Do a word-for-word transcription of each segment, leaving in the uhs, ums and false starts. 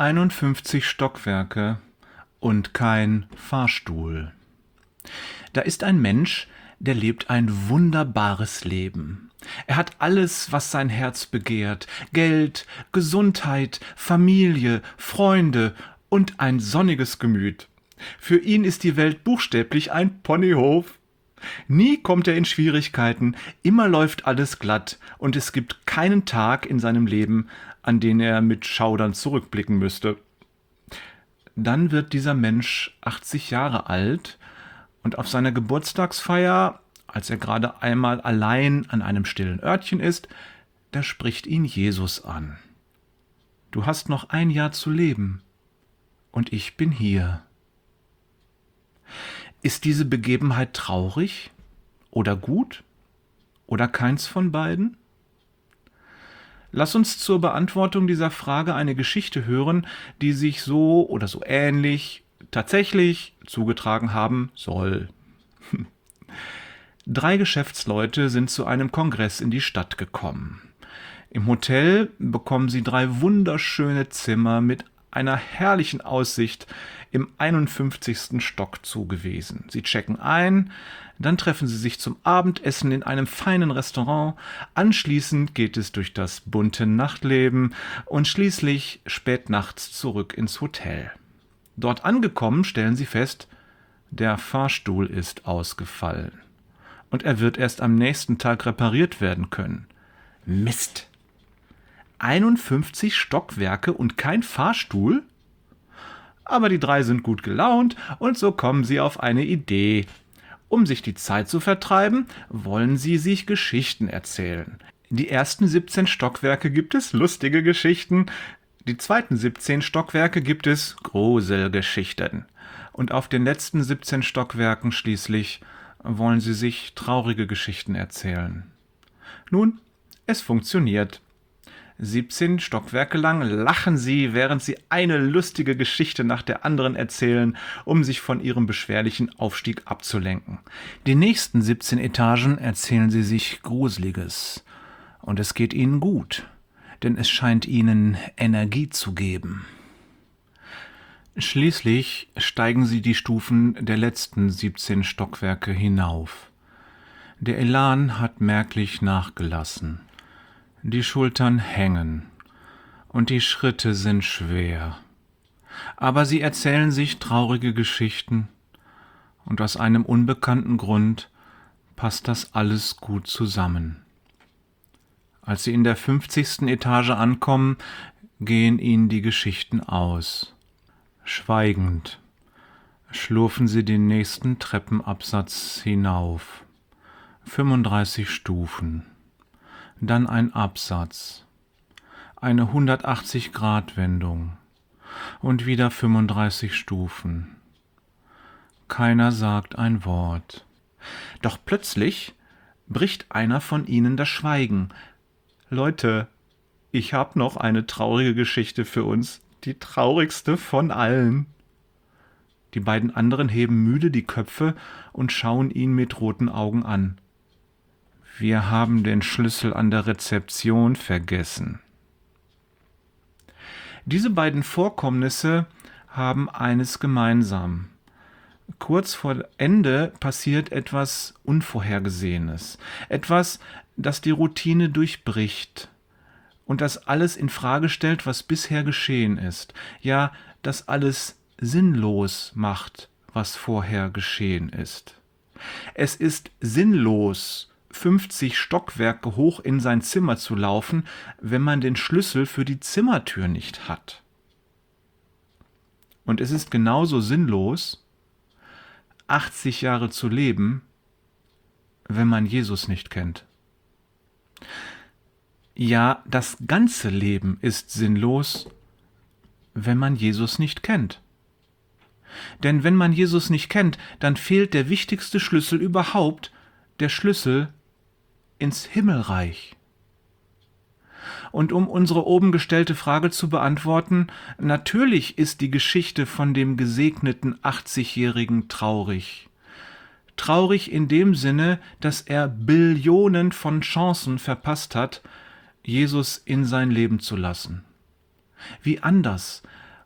einundfünfzig Stockwerke und kein Fahrstuhl. Da ist ein Mensch, der lebt ein wunderbares Leben. Er hat alles, was sein Herz begehrt: Geld, Gesundheit, Familie, Freunde und ein sonniges Gemüt. Für ihn ist die Welt buchstäblich ein Ponyhof. Nie kommt er in Schwierigkeiten, immer läuft alles glatt und es gibt keinen Tag in seinem Leben, an den er mit Schaudern zurückblicken müsste. Dann wird dieser Mensch achtzig Jahre alt und auf seiner Geburtstagsfeier, als er gerade einmal allein an einem stillen Örtchen ist, da spricht ihn Jesus an. Du hast noch ein Jahr zu leben und ich bin hier. Ist diese Begebenheit traurig oder gut oder keins von beiden? Lass uns zur Beantwortung dieser Frage eine Geschichte hören, die sich so oder so ähnlich tatsächlich zugetragen haben soll. Drei Geschäftsleute sind zu einem Kongress in die Stadt gekommen. Im Hotel bekommen sie drei wunderschöne Zimmer mit einer herrlichen Aussicht im einundfünfzigsten Stock zugewiesen. Sie checken ein, dann treffen sie sich zum Abendessen in einem feinen Restaurant, anschließend geht es durch das bunte Nachtleben und schließlich spät nachts zurück ins Hotel. Dort angekommen stellen sie fest, der Fahrstuhl ist ausgefallen und er wird erst am nächsten Tag repariert werden können. Mist! einundfünfzig Stockwerke und kein Fahrstuhl? Aber die drei sind gut gelaunt und so kommen sie auf eine Idee. Um sich die Zeit zu vertreiben, wollen sie sich Geschichten erzählen. Die ersten siebzehn Stockwerke gibt es lustige Geschichten, die zweiten siebzehn Stockwerke gibt es Gruselgeschichten. Und auf den letzten siebzehn Stockwerken schließlich wollen sie sich traurige Geschichten erzählen. Nun, es funktioniert. siebzehn Stockwerke lang lachen sie, während sie eine lustige Geschichte nach der anderen erzählen, um sich von ihrem beschwerlichen Aufstieg abzulenken. Die nächsten siebzehn Etagen erzählen sie sich Gruseliges. Und es geht ihnen gut, denn es scheint ihnen Energie zu geben. Schließlich steigen sie die Stufen der letzten siebzehn Stockwerke hinauf. Der Elan hat merklich nachgelassen. Die Schultern hängen und die Schritte sind schwer. Aber sie erzählen sich traurige Geschichten und aus einem unbekannten Grund passt das alles gut zusammen. Als sie in der fünfzigsten Etage ankommen, gehen ihnen die Geschichten aus. Schweigend schlurfen sie den nächsten Treppenabsatz hinauf. fünfunddreißig Stufen. Dann ein Absatz, eine hundertachtzig-Grad-Wendung und wieder fünfunddreißig Stufen. Keiner sagt ein Wort. Doch plötzlich bricht einer von ihnen das Schweigen. Leute, ich hab noch eine traurige Geschichte für uns, die traurigste von allen. Die beiden anderen heben müde die Köpfe und schauen ihn mit roten Augen an. Wir haben den Schlüssel an der Rezeption vergessen. Diese beiden Vorkommnisse haben eines gemeinsam. Kurz vor Ende passiert etwas Unvorhergesehenes. Etwas, das die Routine durchbricht und das alles in Frage stellt, was bisher geschehen ist. Ja, das alles sinnlos macht, was vorher geschehen ist. Es ist sinnlos, fünfzig Stockwerke hoch in sein Zimmer zu laufen, wenn man den Schlüssel für die Zimmertür nicht hat. Und es ist genauso sinnlos, achtzig Jahre zu leben, wenn man Jesus nicht kennt. Ja, das ganze Leben ist sinnlos, wenn man Jesus nicht kennt. Denn wenn man Jesus nicht kennt, dann fehlt der wichtigste Schlüssel überhaupt, der Schlüssel ins Himmelreich. Und um unsere oben gestellte Frage zu beantworten, natürlich ist die Geschichte von dem gesegneten achtzigjährigen traurig. Traurig in dem Sinne, dass er Billionen von Chancen verpasst hat, Jesus in sein Leben zu lassen. Wie anders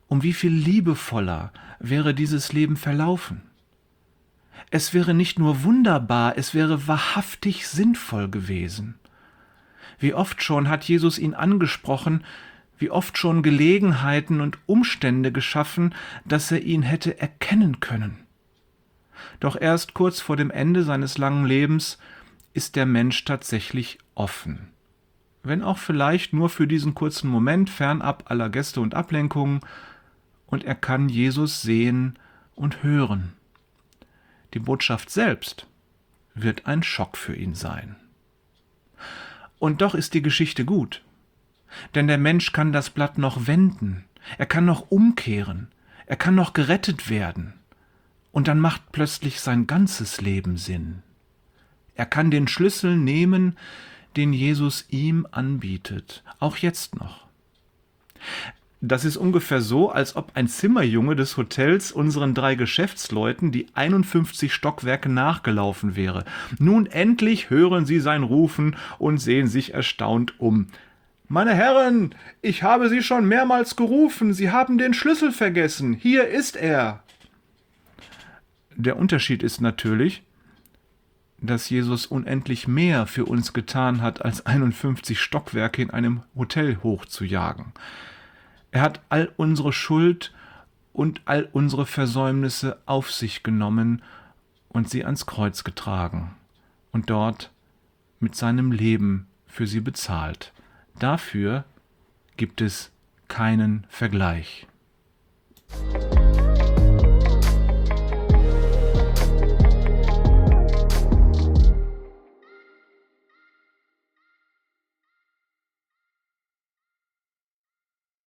um wie viel liebevoller wäre dieses Leben verlaufen. Es wäre nicht nur wunderbar, es wäre wahrhaftig sinnvoll gewesen. Wie oft schon hat Jesus ihn angesprochen, wie oft schon Gelegenheiten und Umstände geschaffen, dass er ihn hätte erkennen können. Doch erst kurz vor dem Ende seines langen Lebens ist der Mensch tatsächlich offen. Wenn auch vielleicht nur für diesen kurzen Moment fernab aller Gäste und Ablenkungen, und er kann Jesus sehen und hören. Die Botschaft selbst wird ein Schock für ihn sein. Und doch ist die Geschichte gut, denn der Mensch kann das Blatt noch wenden, er kann noch umkehren, er kann noch gerettet werden, und dann macht plötzlich sein ganzes Leben Sinn. Er kann den Schlüssel nehmen, den Jesus ihm anbietet, auch jetzt noch. Das ist ungefähr so, als ob ein Zimmerjunge des Hotels unseren drei Geschäftsleuten die einundfünfzig Stockwerke nachgelaufen wäre. Nun endlich hören sie sein Rufen und sehen sich erstaunt um. »Meine Herren, ich habe Sie schon mehrmals gerufen, Sie haben den Schlüssel vergessen, hier ist er!« Der Unterschied ist natürlich, dass Jesus unendlich mehr für uns getan hat, als einundfünfzig Stockwerke in einem Hotel hochzujagen. Er hat all unsere Schuld und all unsere Versäumnisse auf sich genommen und sie ans Kreuz getragen und dort mit seinem Leben für sie bezahlt. Dafür gibt es keinen Vergleich.